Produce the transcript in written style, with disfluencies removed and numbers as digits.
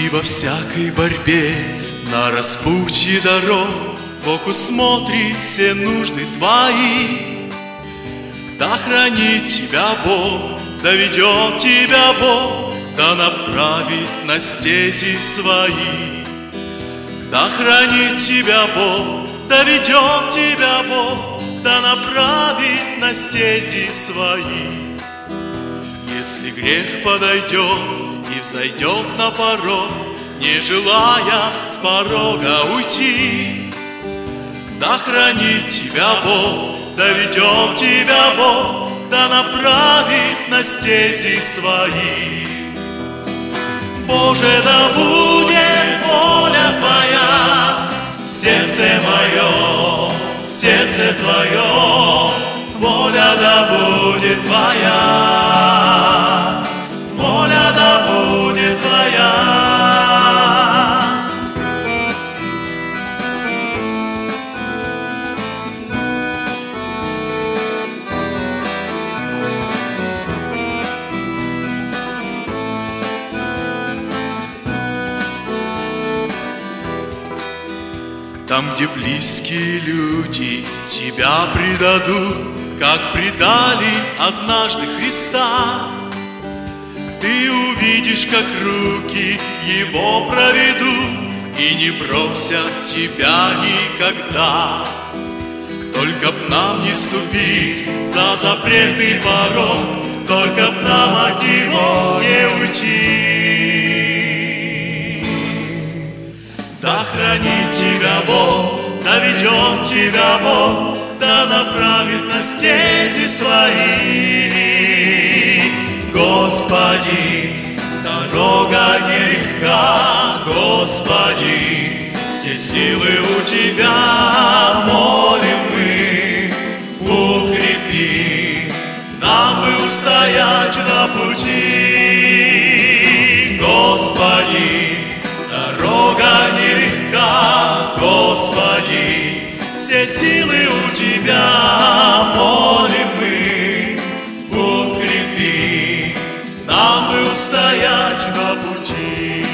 И во всякой борьбе на распутье дорог Бог усмотрит все нужды твои. Да хранит тебя Бог, да ведет тебя Бог, да направит на стези свои. Да хранит тебя Бог, да ведет тебя Бог, да направит на стези свои. Если грех подойдет и взойдет на порог, не желая с порога уйти, да хранит тебя Бог, да ведет тебя Бог, да направит на стези свои. Боже, да будет воля Твоя в сердце моем, в сердце Твоем, воля да будет Твоя, воля да будет Твоя. Там, где близкие люди тебя предадут, как предали однажды Христа, ты увидишь, как руки Его проведут и не бросят тебя никогда. Только б нам не ступить за запретный порог, только б нам от Него не уйти. Да хранит тебя Бог, да ведет тебя Бог, да направит на стези свои. Господи, дорога нелегка, Господи, все силы у Тебя, молим мы, укрепи, нам бы устоять на пути. Господи, дорога нелегка, Господи, все силы у Тебя, молим мы, укрепи, нам бы устоять на пути.